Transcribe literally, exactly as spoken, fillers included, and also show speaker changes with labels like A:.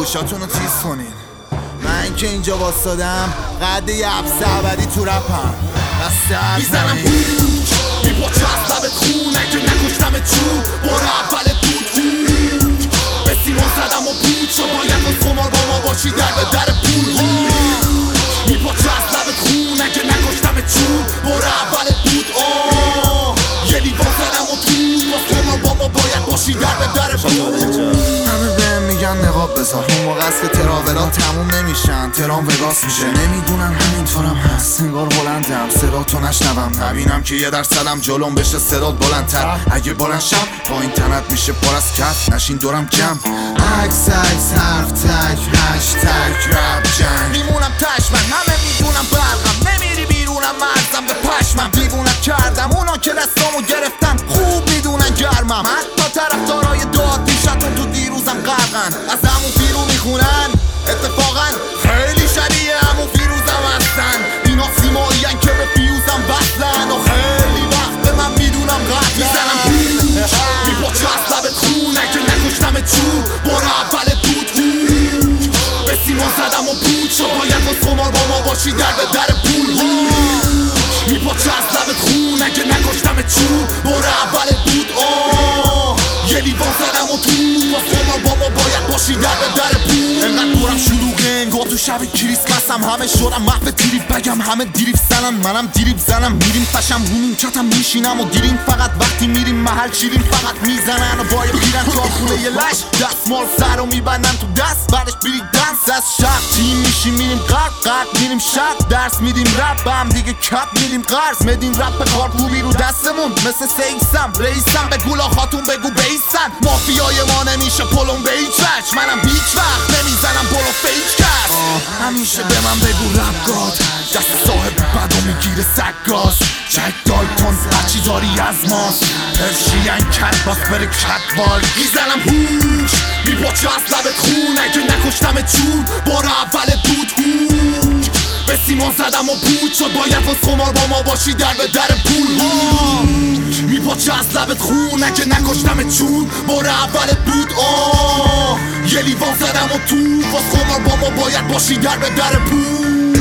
A: گوشاتونو تیز کنین. من که اینجا واسادم قد یه عبس ابدی تو رپم بسته
B: میزنم بوش میپاچه از لبت خون اگه نکشتمت چون بار اولت بود هوش به سیمان زدم و بود شو باید از خمار با ما باشی در به در پول میپاچه از لبت خون اگه نکشتمت چون بار اولت بود آه یه لیوان زدم و تو باز خمار با ما باید باشی در به در پول.
A: همه بهم میگن نقاب بذار اون موقع است که تراولا تموم نمیشن ترام وگاس میشه نمیدونن همینطورم هست انگار بلندم صدا تو نشنوم نبینم که یه درصدم جلوم بشه صدات بلندتر اگه بلند شم با این تنت میشه پر از کف نشین دورم جمع عکس عکس حرف تک هشتگ رپ جنگ میمونم تش من همه میدونم برقم نمیری بیرونم مرزم به پشمم دیوونت کردم اونا که دستامو گرفتن خوب میدونن گرمم حتی طرفدارای داد دیشتون تو دیروزم غرقن از همون فیرو میخونن اتفاقا خیلی شبیه همون فیروزم هستن اینا سیمایین که به فیوزم بستن و خیلی وقت من میدونم قد میزنم بوش میپاچه از لبت خون اگه نکشتمت چون بار اولت بود هوش به سیمان زدم و بود شو باید باز خمار با ما باشی در به در پول میپاچه از لبت خون اگه نکشتمت چون بار اولت بود آه یه لیوان زدم و تو باز خمار با ما باید باشی در به در پول انقدر دورم شلوغه انگار تو شب کریسمسم همه شدم محو تریپ بگم همه دیریب زنن منم دیریب زنم میریم فشم همون چتم میشینم و دیریم فقط وقتی میریم محل شیریم فقط میزنن و باید بیرن تا خونه یه لش دستمال سر رو میبندن تو دست بعدش بیری دنس از شب تیم میشیم میریم غرب غرب میریم شب درس میدیم رپ هم دیگه کپ میدیم قرض مدین رپ کارکوبی رو دستمون مثل سیکسم رئیسم به گولا خاتون بگو بیسن مافیای ما نمیشه پلم به هیچ وجه منم هیچ وقت نمیزنم پلو فیک کرد همیشه به من بگو رپ گاد دست صاحب بدو میگیره سگاز جک دالتون هرچی داری از ماست پرشین کت باز بره کتوال میزنم هوش میپاچه از لبت خون اگه نکشتمت چون بار اولت بود هوش به سیمان زدم و بود شد باید باز خمار با ما باشی در به در پول میپاچه از لبت خون اگه نکشتمت چون بار اولت بود آه یه لیوان زدم و تو باز خمار با ما باید باشی در به در پول